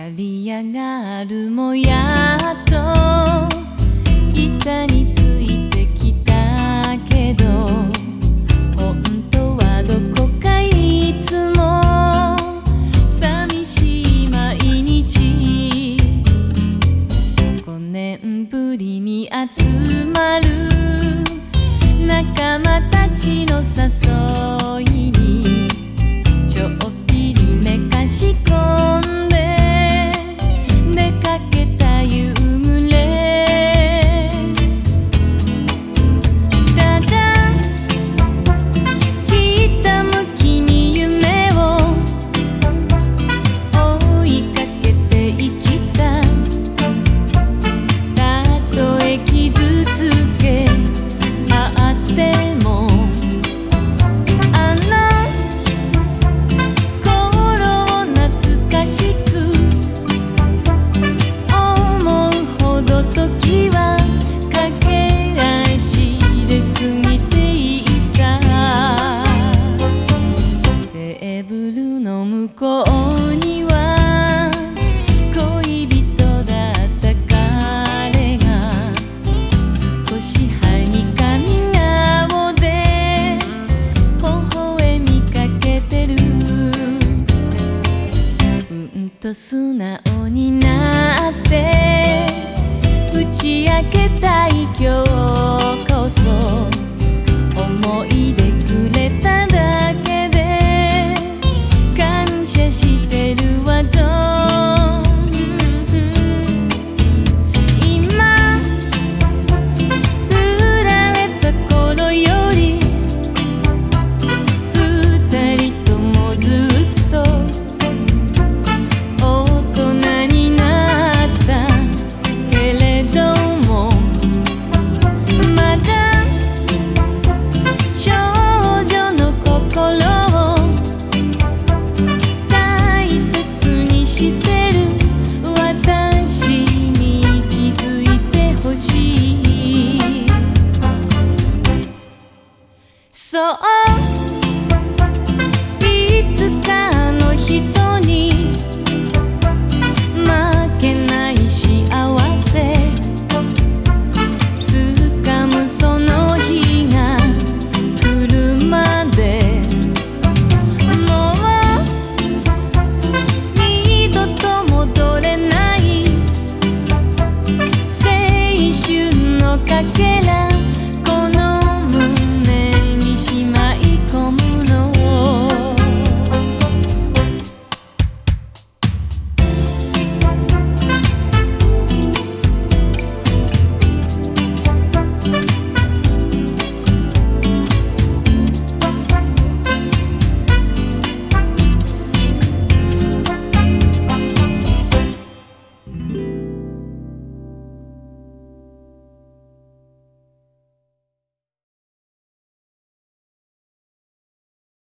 成り上がるもやっと板についてきたけど、本当はどこかいつも寂しい毎日。5年ぶりに集まる仲間たちの誘いにちょっぴりめかし込んで出かけた夕暮れ。ただひたむきに夢を追いかけて生きた。たとえ傷つけあってもあの頃を懐かしく思うほど時は駆け足で過ぎていた。テーブルの向こうには恋人だった彼が少しはにかみ顔で微笑みかけてる。うんと素直になって打ち明けたい今日こそ、思い出くれただけで感謝してるわ。今振られた頃より二人ともずっと大人になったけれども、まだ少女の心を大切にしてる私に気づいてほしい。そう